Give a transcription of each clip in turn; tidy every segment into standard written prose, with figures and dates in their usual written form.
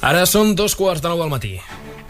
Ara són 2:15 del matí.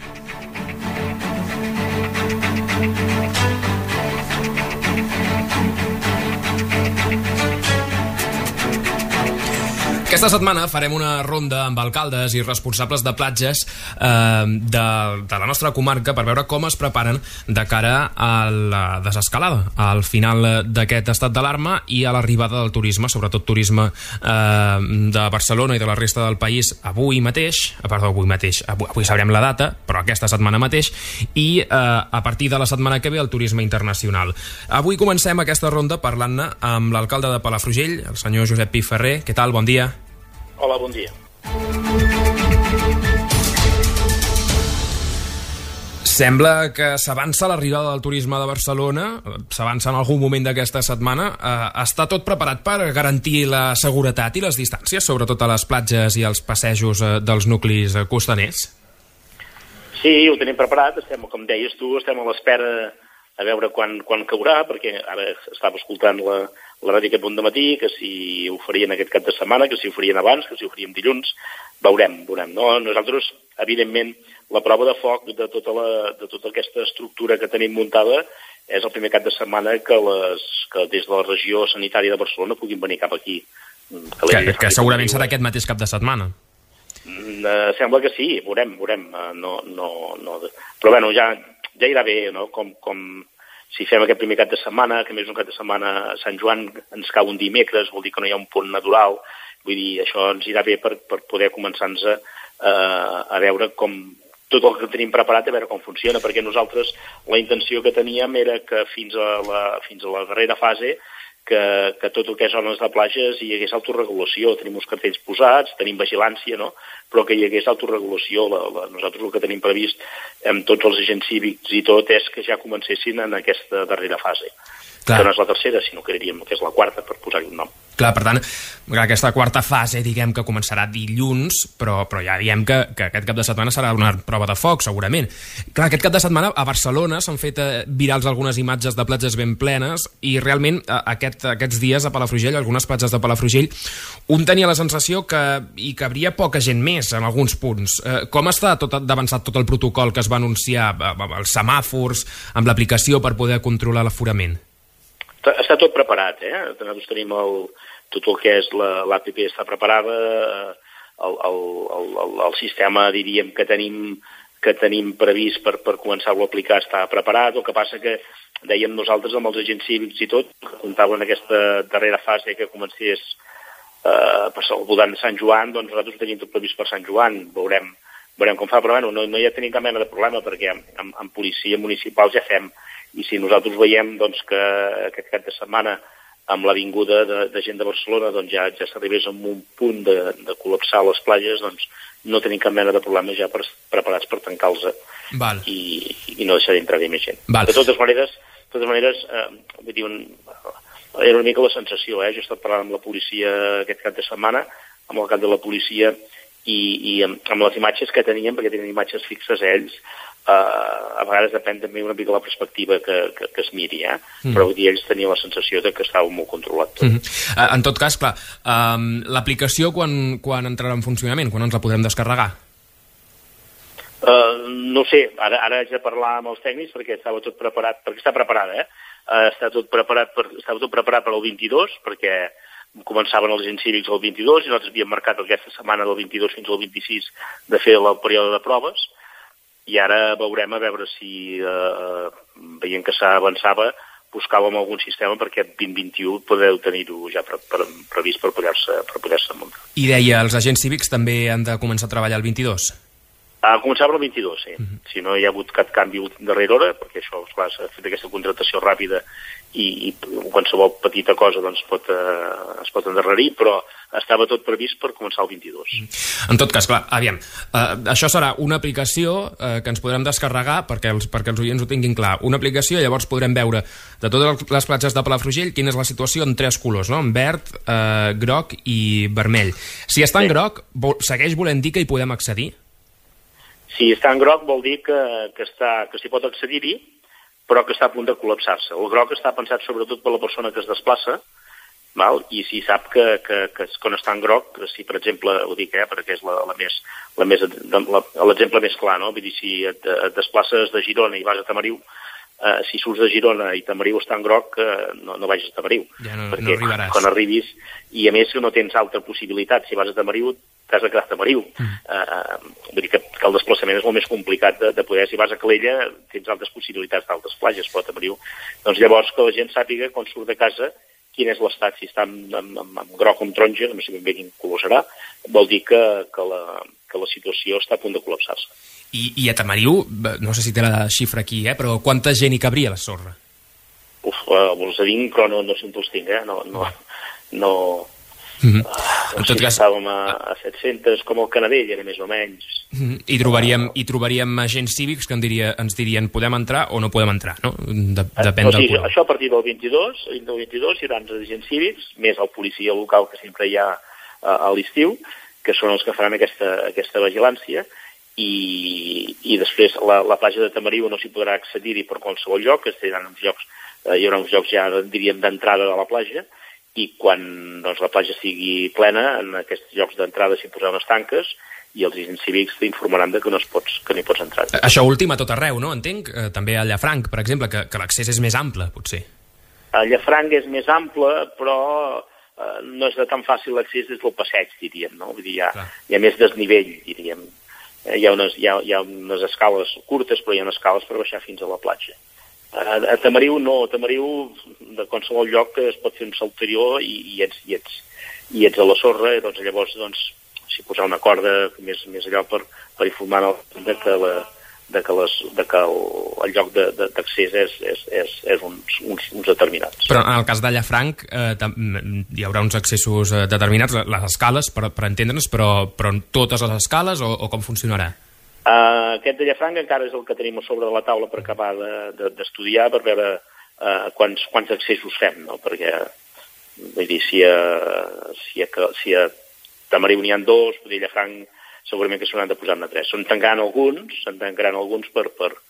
Aquesta setmana farem una ronda amb alcaldes i responsables de platges de la nostra comarca per veure com es preparen de cara a la desescalada, al final d'aquest estat d'alarma i a l'arribada del turisme, sobretot turisme de Barcelona i de la resta del país avui sabrem la data, però aquesta setmana mateix, i a partir de la setmana que ve el turisme internacional. Avui comencem aquesta ronda parlant-ne amb l'alcalde de Palafrugell, el senyor Josep Pi Ferrer. Què tal? Bon dia. Hola, bon dia. Sembla que s'avança l'arribada del turisme de Barcelona, s'avança en algun moment d'aquesta setmana. Està tot preparat per garantir la seguretat i les distàncies, sobretot a les platges i als passejos dels nuclis costaners? Sí, ho tenim preparat. Com deies tu, estem a l'espera a veure quan caurà, perquè ara estava escoltant la ràdio aquest bon dematí, que si ho farien aquest cap de setmana, que si ho farien abans, que si ho farien dilluns. Veurem, no? Nosaltres, evidentment, la prova de foc de tota aquesta estructura que tenim muntada és el primer cap de setmana que des de la regió sanitària de Barcelona puguin venir cap aquí. Que segurament serà aquest mateix cap de setmana. Sembla que sí, veurem. Però bueno, ja irà bé, no? Com si fem aquest primer cap de setmana, que més un cap de setmana a Sant Joan ens cau un dimecres, vol dir que no hi ha un punt natural. Vull dir, això ens irà bé per poder començar-nos a veure com tot el que tenim preparat, a veure com funciona, perquè nosaltres la intenció que teníem era que fins a la darrera fase que tot el que és zones de platges hi hagués autorregulació. Tenim uns cartells posats, tenim vigilància, no? Però que hi hagués autorregulació. Nosaltres el que tenim previst amb tots els agents cívics i tot és que ja comencessin en aquesta darrera fase. Clar. Que no és la tercera, sinó que diríem que és la quarta, per posar-hi un nom. Clar, per tant, aquesta quarta fase, diguem que començarà dilluns, però ja diem que aquest cap de setmana serà una prova de foc, segurament. Clar, aquest cap de setmana a Barcelona s'han fet virals algunes imatges de platges ben plenes i realment aquests dies a Palafrugell, algunes platges de Palafrugell, un tenia la sensació que hi cabria poca gent més en alguns punts. Com està d'avançat tot el protocol que es va anunciar, els semàfors, amb l'aplicació per poder controlar l'aforament? Està tot preparat, Nosaltres tenim tot el que és l'APP està preparada, el sistema, diríem, que tenim previst per començar-lo a aplicar està preparat. El que passa que dèiem nosaltres amb els agents cívics i tot, que comptaven aquesta darrera fase que comencés al voltant de Sant Joan, doncs nosaltres ho tenim tot previst per Sant Joan, veurem com fa, però no hi ha tenim cap mena de problema, perquè amb policia municipal ja fem. I si nosaltres veiem que aquest cap de setmana amb la vinguda de gent de Barcelona ja s'arribés a un punt de col·lapsar les platges, doncs no tenim cap mena de problema ja preparats per tancar-los i no deixar d'entrar més gent. Val. De totes maneres, vull dir, era una mica la sensació, Jo he estat parlant amb la policia aquest cap de setmana, amb el cap de la policia i amb les imatges que teníem, perquè tenien imatges fixes a ells. A vegades depèn també una mica la perspectiva que es miri, però vull dir, ells tenien la sensació de que estava molt controlat tot. En tot cas, clar, l'aplicació quan entrarà en funcionament? Quan ens la podrem descarregar? No sé, ara haig de parlar amb els tècnics perquè estava tot preparat, perquè està preparada, estava tot preparat per al 22, perquè començaven els agents cívics el 22 i nosaltres havíem marcat aquesta setmana del 22 fins al 26 de fer el període de proves. I ara veurem a veure si, veient que s'avançava, buscàvem algun sistema perquè 2021 podeu tenir-ho ja previst per poder-se muntar. I deia, els agents cívics també han de començar a treballar el 22? Començava el 22, sí. Si no hi ha hagut cap canvi darrere hora, perquè això, esclar, s'ha fet aquesta contractació ràpida i qualsevol petita cosa es pot endarrerir, però estava tot previst per començar el 22. En tot cas, clar, aviam, això serà una aplicació que ens podrem descarregar perquè els oients ho tinguin clar. Una aplicació, llavors podrem veure de totes les platges de Palafrugell quina és la situació en 3 colors, no? En verd, groc i vermell. Si està en groc, segueix volent dir que hi podem accedir? Si està en groc vol dir que s'hi pot accedir-hi, però que està a punt de col·lapsar-se. El groc està pensat sobretot per la persona que es desplaça val? I si sap que quan està en groc, si per exemple, ho dic, perquè és l'exemple més clar, no? Vull dir, si et desplaces de Girona i vas a Tamariu, si surts de Girona i Tamariu està en groc, no vagis a Tamariu. Ja no arribaràs. Quan arribis, i a més no tens altra possibilitat, si vas a Tamariu, t'has de quedar a Tamariu. Vull dir que el desplaçament és molt més complicat de poder. Si vas a Calella, tens altres possibilitats d'altres platges, però a Tamariu. Doncs llavors que la gent sàpiga, quan surt de casa, quin és l'estat, si està amb groc o amb taronja, no sé ben bé quin color serà, vol dir que la situació està a punt de col·lapsar-se. I a Tamariu, no sé si té la xifra aquí, però quanta gent hi cabria a la sorra? Vols a dir, però no sé on els tinc, no... En tot cas, estàvem a 700, com el Canadell, era més o menys. I trobaríem agents cívics que ens dirien podem entrar o no podem entrar, no? Depèn del color. Això a partir del 22 hi haurà els agents cívics, més el policia local que sempre hi ha a l'estiu, que són els que faran aquesta vigilància, i després la platja de Tamariu no s'hi podrà accedir-hi per qualsevol lloc, hi haurà uns llocs ja, diríem, d'entrada de la platja, i quan la platja sigui plena, en aquests llocs d'entrada s'hi posaran unes tanques i els agents cívics t'informaran que no hi pots entrar. Això últim a tot arreu, no? Entenc? També a Llafranc, per exemple, que l'accés és més ample, potser. A Llafranc és més ample, però no és de tan fàcil l'accés des del passeig, diríem, no? Vull dir, hi ha més desnivell, diríem. Hi ha unes escales curtes, però hi ha unes escales per baixar fins a la platja. A Tamariu no, a Tamariu de qualsevol lloc es pot fer un salterior i ets a la sorra, doncs llavors s'hi posar una corda més allò per informar que el lloc d'accés és uns determinats. Però en el cas de Llafranc hi haurà uns accessos determinats, les escales, per entendre'ns, però totes les escales o com funcionarà? Aquest de Llafranc encara és el que tenim a sobre de la taula per acabar d'estudiar, per veure quants accessos fem, no? Perquè, vull dir, si a Tamariu n'hi ha 2, vull dir, Llafranc segurament que se n'han de posar-ne 3. Se'n tancaran alguns per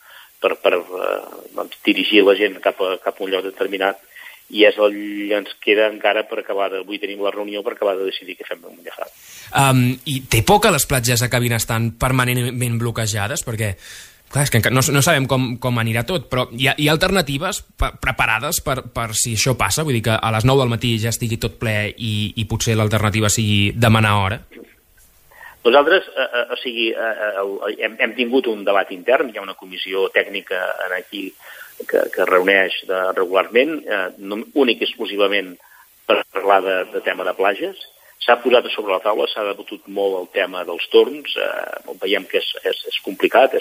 dirigir la gent cap a un lloc determinat, i és el que ens queda encara per acabar avui tenim la reunió per acabar de decidir què fem amb Llafranc. I té por que les platges acabin estant permanentment bloquejades? Perquè, clar, és que no sabem com anirà tot, però hi ha alternatives preparades per si això passa? Vull dir que a les 9 del matí ja estigui tot ple i potser l'alternativa sigui demanar hora? Nosaltres, hem tingut un debat intern, hi ha una comissió tècnica aquí que reuneix regularment, únic i exclusivament per parlar de tema de platges. S'ha posat sobre la taula, s'ha debatut molt el tema dels torns, veiem que és complicat,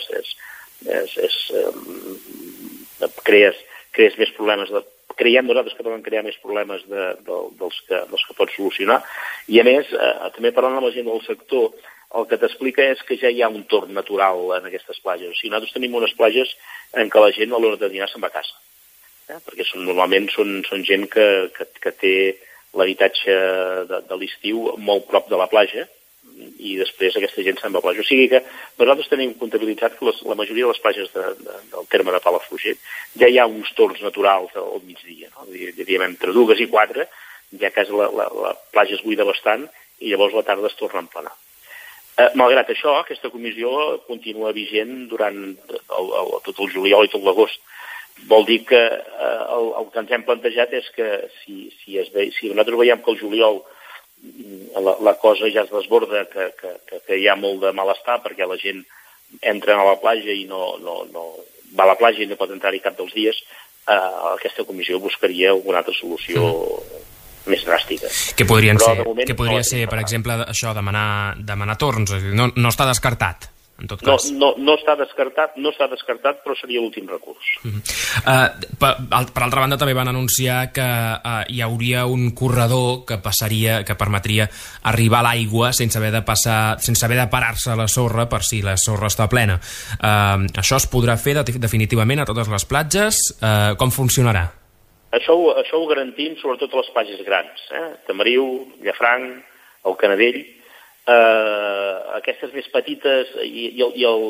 crees més problemes, creiem nosaltres que poden crear més problemes dels que pot solucionar, i a més, també parlant amb la gent del sector, el que t'explica és que ja hi ha un torn natural en aquestes platges. O sigui, nosaltres tenim unes platges en què la gent a l'hora de dinar se'n va a casa. Perquè normalment són gent que té l'habitatge de l'estiu molt prop de la platja i després aquesta gent se'n va a la platja. O sigui que nosaltres tenim comptabilitzat que la majoria de les platges del terme de Palafrugell ja hi ha uns torns naturals al migdia. No? Diríem, entre 2 i 4, ja quasi la platja es buida bastant i llavors la tarda es torna a emplenar. Malgrat això, aquesta comissió continua vigent durant tot el juliol i tot l'agost. Vol dir que el que ens hem plantejat és que si nosaltres veiem que el juliol la cosa ja es desborda, que hi ha molt de malestar perquè la gent entra a la platja i no va a la platja i no pot entrar-hi cap dels dies, aquesta comissió buscaria alguna altra solució més dràstica. Què podria ser, per exemple, això, demanar torns? No està descartat, en tot cas. No està descartat, però seria l'últim recurs. Per altra banda, també van anunciar que hi hauria un corredor que permetria arribar a l'aigua sense haver de parar-se a la sorra per si la sorra està plena. Això es podrà fer definitivament a totes les platges? Com funcionarà? Això ho garantim sobretot a les platges grans, Tamariu, Llafranc, el Canadell. Aquestes més petites i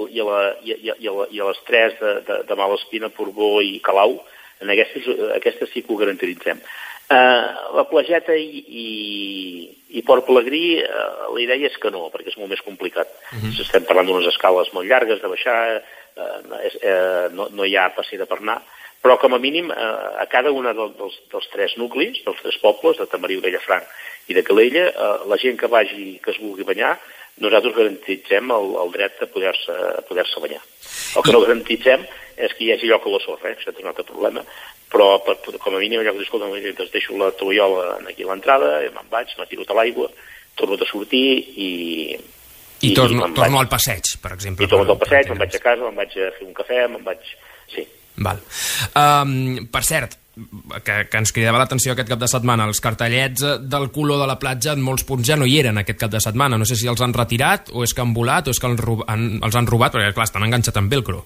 a les 3 de Malespina, Portbó i Calau, en aquestes sí que ho garantitzem. La Plageta i Port Pelegrí, la idea és que no, perquè és molt més complicat. Estem parlant d'unes escales molt llargues, de baixar, no hi ha passera per anar, però com a mínim a cada un dels tres nuclis, dels tres pobles, de Tamariu, de Llafranc i de Calella, la gent que vagi, que es vulgui banyar, nosaltres garantitzem el dret a poder-se banyar. El que no garantitzem és que hi hagi lloc a la sorra, això és un altre problema, però com a mínim allò que escolta, deixo la tovallola aquí a l'entrada, me'n vaig, m'atiro a l'aigua, torno a sortir i torno al passeig, per exemple. I torno al passeig, me'n vaig a casa, me'n vaig a fer un cafè, Sí. Val. Per cert, que ens cridava l'atenció aquest cap de setmana, els cartellets del color de la platja en molts punts ja no hi eren aquest cap de setmana. No sé si els han retirat, o és que han volat, o és que els han robat, perquè clar, estan enganxats amb velcro.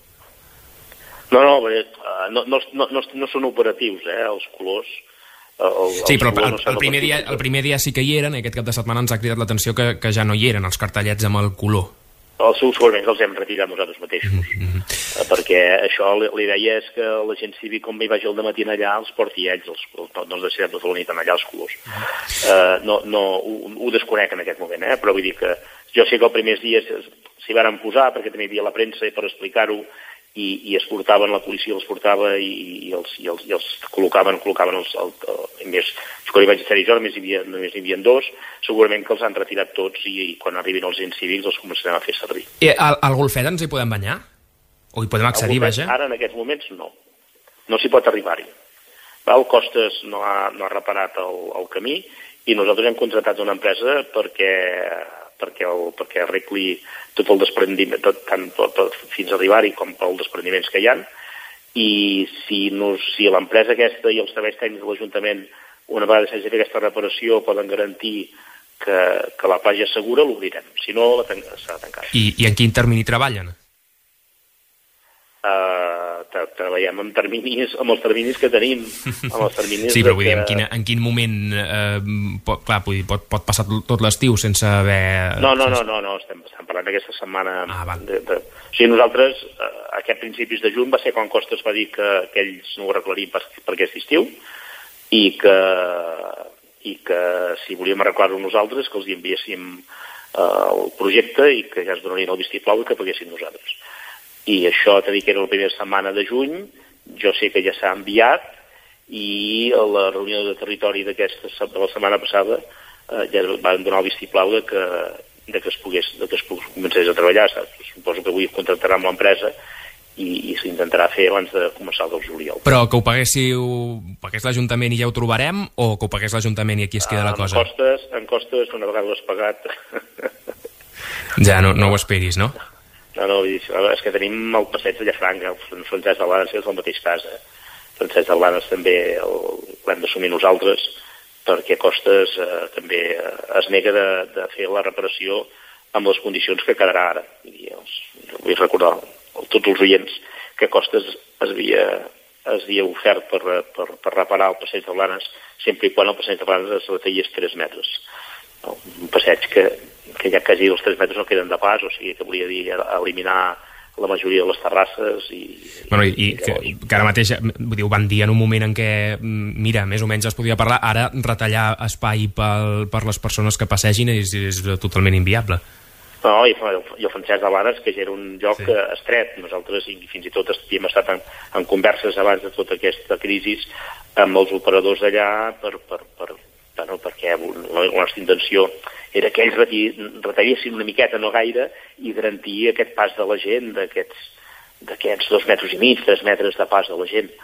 No són operatius, els colors. Sí, però el primer dia sí que hi eren, i aquest cap de setmana ens ha cridat l'atenció que ja no hi eren els cartellets amb el color. Els seus segurament els hem retirat nosaltres mateixos, perquè això, la idea és que la gent cívica, com hi vagi al dematí allà, els porti ells, no els deixem tota la nit allà els colors. Ho desconec en aquest moment, però vull dir que jo sé que els primers dies s'hi van posar, perquè també hi havia la premsa per explicar-ho, i es portaven, la policia els portava i els col·locaven més, quan hi vaig estar jo només hi havia dos, segurament que els han retirat tots i quan arribin els agents cívics els començarem a fer servir. Al Golfet ens hi podem banyar? O hi podem accedir, vaja? Ara en aquests moments no s'hi pot arribar-hi. El Costes no ha reparat el camí i nosaltres hem contractat una empresa perquè arregli tot el desprendiment, tant fins a arribar-hi com pels desprendiments que hi ha, i si l'empresa aquesta i els serveis tècnics de l'Ajuntament, una vegada s'hagi fet aquesta reparació, poden garantir que la platja és segura, l'obrirem. Si no, s'ha de tancar. I en quin termini treballen? Treballem amb els terminis que tenim. Sí, però vull dir, en quin moment pot passar tot l'estiu sense haver... No, estem parlant d'aquesta setmana. O sigui, nosaltres, aquest principis de juny va ser quan Costes va dir que ells no ho arreglarien per aquest estiu i que si volíem arreglar-ho nosaltres, que els hi enviéssim el projecte i que ja es donarien el vistiplau i que paguéssim nosaltres. I això, t'he dit que era la primera setmana de juny, jo sé que ja s'ha enviat i a la reunió de territori de la setmana passada ja van donar el vistiplau que es comencés a treballar. Suposo que avui contractarà amb l'empresa i s'intentarà fer abans de començar el del juliol. Però que ho pagués l'Ajuntament i ja ho trobarem, o que ho pagués l'Ajuntament i aquí es queda la cosa? En Costes, una vegada ho has pagat... Ja, no ho esperis, no? No, és que tenim el passeig de Llafranc, el Francesc de Blanes és el mateix cas. Francesc de Blanes també l'hem d'assumir nosaltres, perquè Costes també es nega de fer la reparació amb les condicions que quedarà ara. Vull recordar a tots els oients que Costes es havia ofert per reparar el passeig de Blanes sempre i quan el passeig de Blanes es retallés 3 metres. Un passeig que ja quasi els 3 metres no queden de pas, o sigui que volia dir eliminar la majoria de les terrasses que ara mateix ho van dir en un moment en què mira, més o menys es podia parlar, ara retallar espai per les persones que passegin és totalment inviable. No, i el Francesc de Blanes, que ja era un lloc estret. Nosaltres fins i tot havíem estat en converses abans de tota aquesta crisi amb els operadors d'allà perquè la nostra intenció era que ells retallessin una miqueta, no gaire, i garantir aquest pas de la gent, d'aquests 2,5 metres, 3 metres de pas de la gent.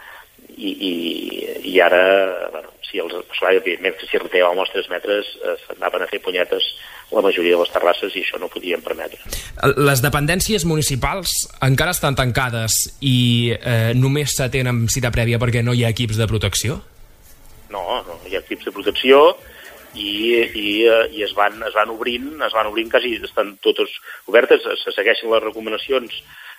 I ara, si retallàvem els 3 metres, s'anaven a fer punyetes la majoria de les terrasses i això no ho podíem permetre. Les dependències municipals encara estan tancades i només s'atenen amb cita prèvia perquè no hi ha equips de protecció? No hi ha equips de protecció i es van obrint quasi, estan totes obertes, se segueixen les recomanacions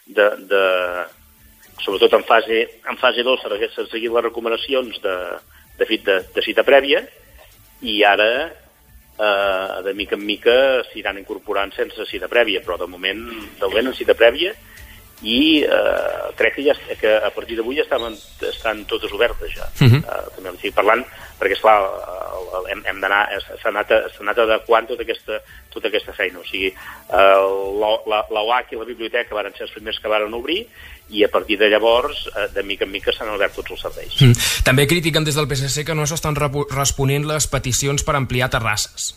sobretot en fase 2 s'han seguit les recomanacions de cita prèvia i ara de mica en mica s'iran incorporant sense cita prèvia, però de moment en cita prèvia i crec que a partir d'avui estan totes obertes ja. També estic parlant perquè esclar hem d'anar, s'ha anat adequant tota aquesta feina, o sigui l'OAC i la biblioteca van ser els primers que van obrir i a partir de llavors de mica en mica s'han obert tots els serveis. També critiquen des del PSC que no s'estan responent les peticions per ampliar terrasses.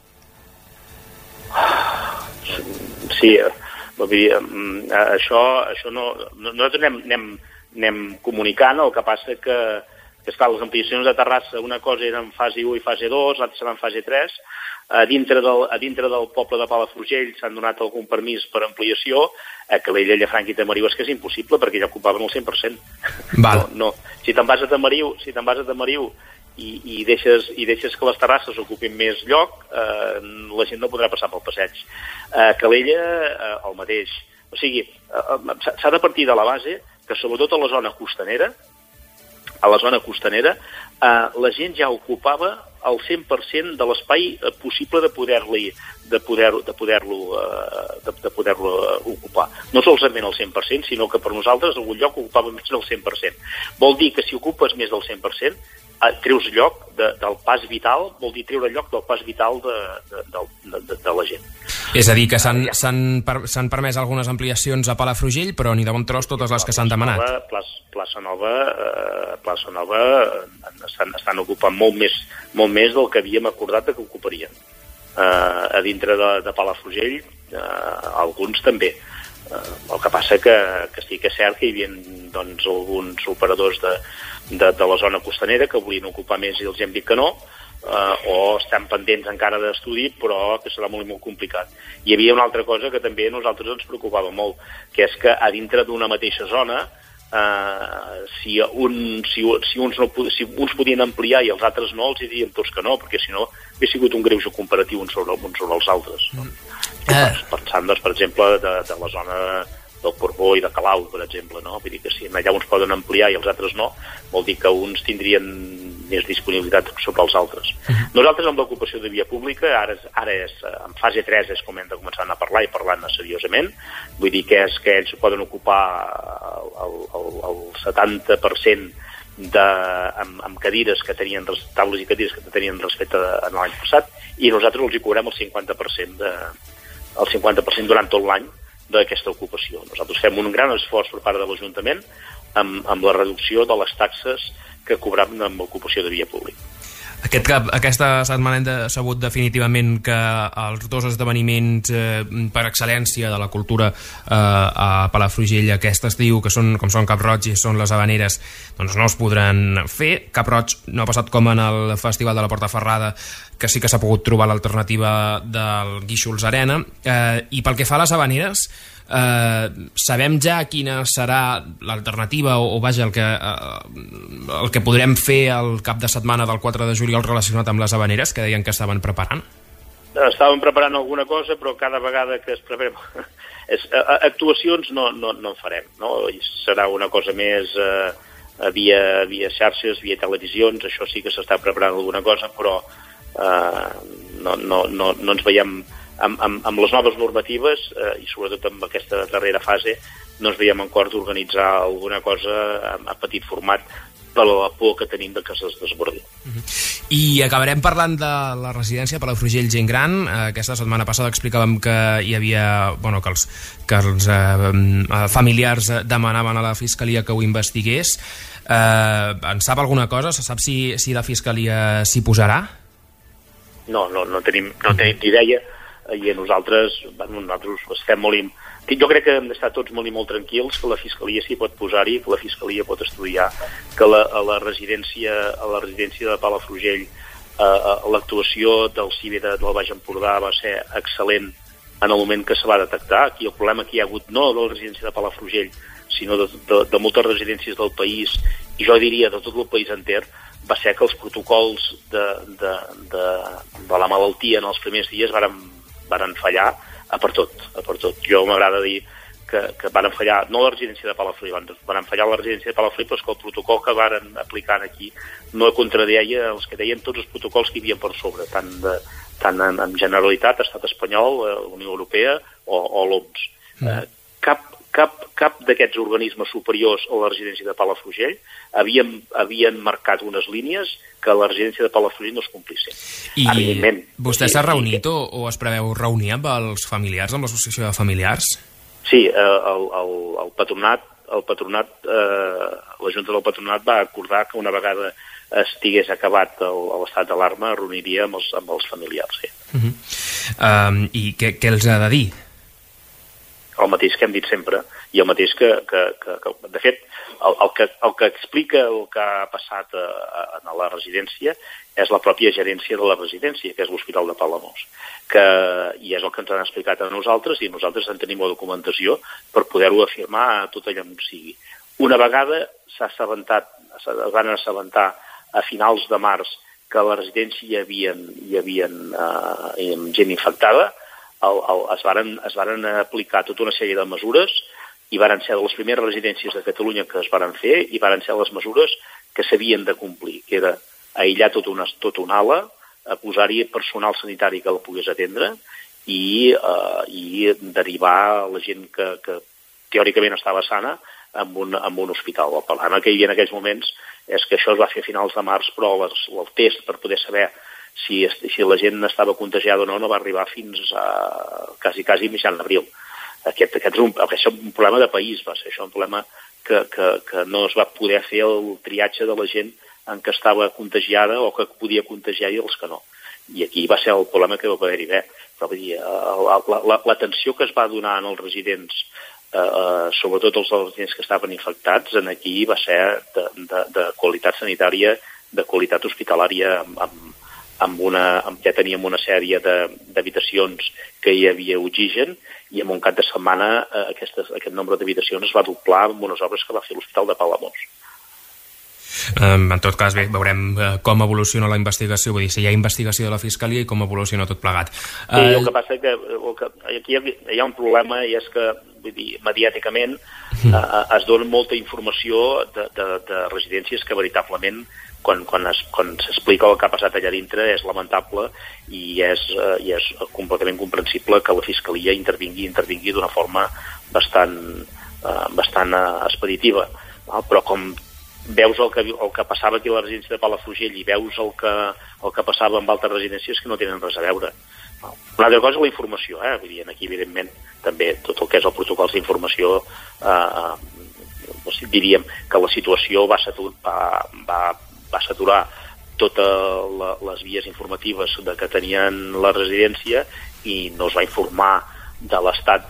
Sí, vull dir, això no, nosaltres anem comunicant, el que passa que esclar, les ampliacions de terrassa, una cosa era en fase 1 i fase 2, l'altra serà en fase 3, a dintre del poble de Palafrugell s'han donat algun permís per ampliació, a Calella, Llafranc i Tamariu és que és impossible perquè ja ocupaven el 100%. Val. No. Si te'n vas a Tamariu i deixes que les terrasses ocupin més lloc, la gent no podrà passar pel passeig. A Calella, el mateix. O sigui, s'ha de partir de la base que sobretot a la zona costanera, la gent ja ocupava el 100% de l'espai possible de poder-lo ocupar. No solament el 100%, sinó que per nosaltres algun lloc ocupava més del 100%. Vol dir que si ocupes més del 100%, treus lloc del pas vital, vol dir treure lloc del pas vital de la gent. És a dir, que s'han permès algunes ampliacions a Palafrugell, però ni de bon tros totes les que s'han demanat. Plaça Nova estan ocupant molt més del que havíem acordat que ocuparien. A dintre de Palafrugell, alguns també. El que passa que sí que és cert que hi havia doncs, alguns operadors de la zona costanera que volien ocupar més i els hem dit que no, o estan pendents encara d'estudi, però que serà molt, molt complicat. Hi havia una altra cosa que també a nosaltres ens preocupava molt, que és que a dintre d'una mateixa zona, si uns podien ampliar i els altres no, els diríem tots que no, perquè si no hauria sigut un greuge comparatiu uns sobre els altres. No? Pensant, doncs, per exemple, de la zona del Portbó i de Calau, per exemple, no? Vull dir que si allà uns poden ampliar i els altres no, vol dir que uns tindrien més disponibilitat sobre els altres. Nosaltres amb l'ocupació de via pública, ara és en fase 3 és com hem de començar a parlar i parlar-ne seriosament, vull dir que és que ells poden ocupar el 70% amb cadires que tenien, taules i cadires que tenien respecte a l'any passat, i nosaltres els hi cobrem el 50% durant tot l'any d'aquesta ocupació. Nosaltres fem un gran esforç per part de l'Ajuntament amb la reducció de les taxes que cobrem amb l'ocupació de via pública. Aquesta setmana hem sabut definitivament que els dos esdeveniments per excel·lència de la cultura a Palafrugell aquest estiu, com són Cap Roig i són les Havaneres, doncs no es podran fer. Cap Roig no ha passat com en el Festival de la Portaferrada, que sí que s'ha pogut trobar l'alternativa del Guíxols Arena. I pel que fa a les Havaneres, sabem ja quina serà l'alternativa o vaja el que podrem fer el cap de setmana del 4 de juliol relacionat amb les Havaneres, que deien que estaven preparant? Estàvem preparant alguna cosa, però cada vegada que es preparem actuacions no en farem, no? Serà una cosa més via xarxes, via televisions, això sí que s'està preparant alguna cosa, però no ens veiem amb les noves normatives i sobretot amb aquesta darrera fase no ens veiem en cor d'organitzar alguna cosa a petit format per la por que tenim de que es desbordi. I acabarem parlant de la residència Palafrugell Gent Gran. Aquesta setmana passada explicàvem que hi havia, que els familiars demanaven a la Fiscalia que ho investigués. En sap alguna cosa? Se sap si la Fiscalia s'hi posarà? No tenim ni idea, i nosaltres estem molt... Jo crec que hem d'estar tots molt tranquils, que la Fiscalia s'hi pot posar-hi, que la Fiscalia pot estudiar, que a la residència de Palafrugell l'actuació del CIBE del Baix Empordà va ser excel·lent en el moment que se va detectar. Aquí el problema que hi ha hagut no de la residència de Palafrugell, sinó de moltes residències del país, i jo diria de tot el país enter, va ser que els protocols de la malaltia en els primers dies varen fallar per tot. Jo m'agrada dir que van fallar, no la residència de Palafrugell, van fallar la residència de Palafrugell, però és que el protocol que varen aplicar aquí no contradeia els que deien tots els protocols que hi havia per sobre, tant en Generalitat, Estat espanyol, Unió Europea o l'OMS. Cap cap d'aquests organismes superiors a la residència de Palafrugell havien marcat unes línies que a la residència de Palafrugell no es complissin. I vostè s'ha reunit o es preveu reunir amb els familiars, amb l'associació de familiars? Sí, el patronat, la Junta del Patronat va acordar que una vegada estigués acabat l'estat d'alarma reuniria amb els familiars. Sí. I què els ha de dir? El mateix que hem dit sempre, i el mateix que de fet, el que explica el que ha passat a la residència és la pròpia gerència de la residència, que és l'Hospital de Palamós, i és el que ens han explicat a nosaltres, i nosaltres en tenim la documentació per poder-ho afirmar a tot allà on sigui. Una vegada es van assabentar a finals de març que a la residència hi havia gent infectada, es varen aplicar tota una sèrie de mesures i varen ser de les primeres residències de Catalunya que es varen fer i varen ser les mesures que s'havien de complir, que era aïllar tota una ala, posar-hi personal sanitari que la pogués atendre i derivar la gent que teòricament estava sana en un hospital. El problema que hi havia en aquells moments és que això es va fer a finals de març, però el test per poder saber si la gent estava contagiada o no va arribar fins a quasi mitjan d'abril. Aquest és un problema de país, va ser això un problema que no es va poder fer el triatge de la gent en què estava contagiada o que podia contagiar i els que no. I aquí va ser el problema que va poder-hi haver. Però vull dir, l'atenció que es va donar als residents, sobretot els residents que estaven infectats, aquí va ser de qualitat sanitària, de qualitat hospitalària, ja teníem una sèrie d'habitacions que hi havia oxigen i en un cap de setmana aquest nombre d'habitacions es va doblar amb unes obres que va fer l'Hospital de Palamós. En tot cas, bé, veurem com evoluciona la investigació, vull dir, si hi ha investigació de la Fiscalia i com evoluciona tot plegat. Sí, el que passa que aquí hi ha un problema i és que, vull dir, mediàticament es dona molta informació de residències que veritablement quan s'explica el que ha passat allà dintre és lamentable i és completament comprensible que la Fiscalia intervingui d'una forma bastant expeditiva. Però com veus el que passava aquí a la residència de Palafrugell i veus el que passava amb altres residències que no tenen res a veure. Una altra cosa és la informació, vull dir, aquí evidentment també tot el que és el protocol d'informació diríem que la situació va saturar totes les vies informatives que tenien la residència i no es va informar de l'estat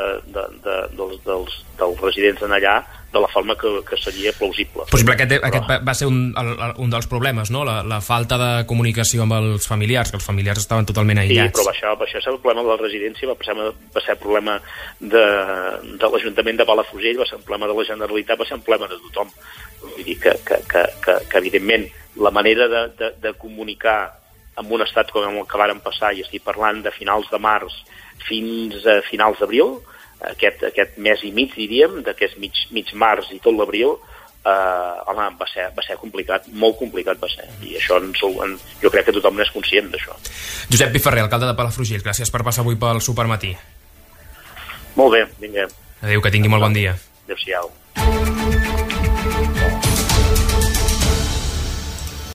dels residents en allà de la forma que seria plausible. Possible que aquest va ser un dels problemes, no? La falta de comunicació amb els familiars, que els familiars estaven totalment aïllats. Sí, però això és el problema de la residència, va ser el problema de l'Ajuntament de Palafrugell, va ser un problema de la Generalitat, va ser un problema de tothom. Vull dir que evidentment, la manera de comunicar amb un estat com el que varen passar, i estic parlant de finals de març fins a finals d'abril, aquest mes i mig, diríem, d'aquest mig març i tot l'abril, va ser complicat, molt complicat va ser, i això jo crec que tothom n'és conscient d'això. Josep Piferrer, alcalde de Palafrugell, gràcies per passar avui pel Supermatí. Molt bé, vinga. Adéu, que tingui molt bon dia. Adéu-siau.